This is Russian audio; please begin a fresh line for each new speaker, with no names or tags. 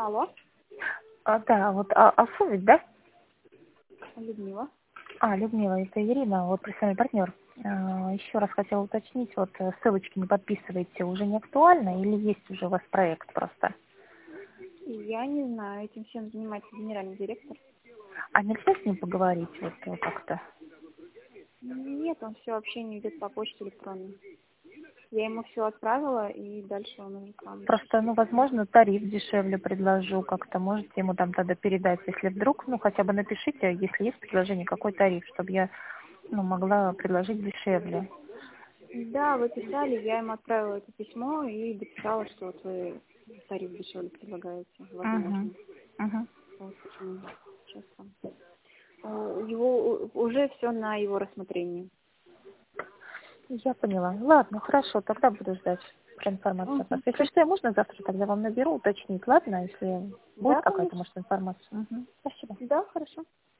Алло,
Да, вот Алсу ведь, да?
Людмила.
Людмила, это Ирина, вот профессиональный партнер. Еще раз хотела уточнить, вот ссылочки не подписываете, уже не актуально или есть уже у вас проект просто?
Я не знаю, этим всем занимается генеральный директор.
А нельзя с ним поговорить вот как-то?
Нет, он все общение ведет по почте электронной. Я ему все отправила, и дальше он уже сам.
Просто, возможно, тариф дешевле предложу как-то. Можете ему там тогда передать, если вдруг, хотя бы напишите, если есть предложение, какой тариф, чтобы я, могла предложить дешевле.
Да, вы писали, я ему отправила это письмо и дописала, что вот вы тариф дешевле предлагаете,
Угу.
возможно.
Угу.
Вот почему сейчас там. Его уже все на его рассмотрении.
Я поняла. Ладно, хорошо, тогда буду ждать про информацию от вас.
Мгм.
Если что, можно завтра тогда вам наберу, уточнить, ладно, если будет
Да,
какая-то,
конечно.
может, информация. Угу. Спасибо.
Да, хорошо.